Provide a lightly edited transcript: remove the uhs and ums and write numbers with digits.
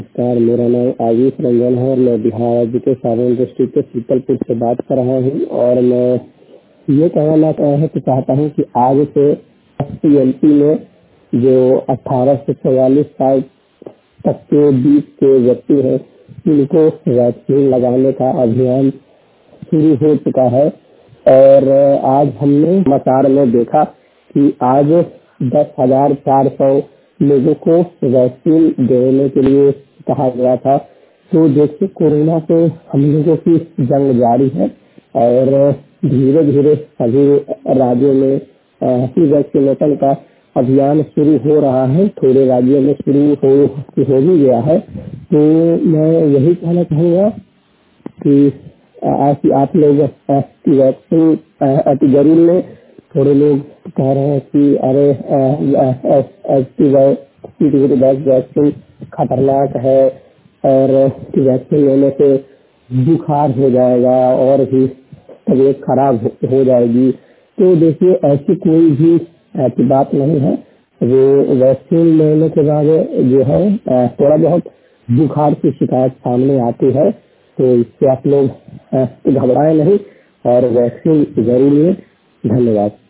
नमस्कार, मेरा नाम आयुष रंजन है और मैं बिहार राज्य के सारण डिस्ट्रिक्ट के शीतलपुर से बात कर रहा हूँ। और मैं ये कहना चाहता हूँ कि आज से एमपी में जो 18 से 44 साल तक के बीच के व्यक्ति हैं, उनको वैक्सीन लगाने का अभियान शुरू हो चुका है। और आज हमने समाचार में देखा कि आज 10,400 लोगों को वैक्सीन देने के लिए कहा गया था। तो देखिए, कोरोना से हम लोगों की जंग जारी है और धीरे धीरे सभी राज्यों में वैक्सीनेशन का अभियान शुरू हो रहा है। थोड़े राज्यों में शुरू हो भी गया है। तो मैं यही कहना चाहूँगा कि आप लोग वैक्सीन जरूर लें। थोड़े लोग कह रहे हैं कि अरे वैक्सीन खतरनाक है और वैक्सीन लेने से बुखार हो जाएगा और भी तबीयत खराब हो जाएगी। तो देखिए, ऐसी कोई भी ऐसी बात नहीं है। वो वैक्सीन लेने के बाद जो है थोड़ा बहुत बुखार की शिकायत सामने आती है, तो इससे आप लोग घबराए नहीं और वैक्सीन जरूर लें। धन्यवाद।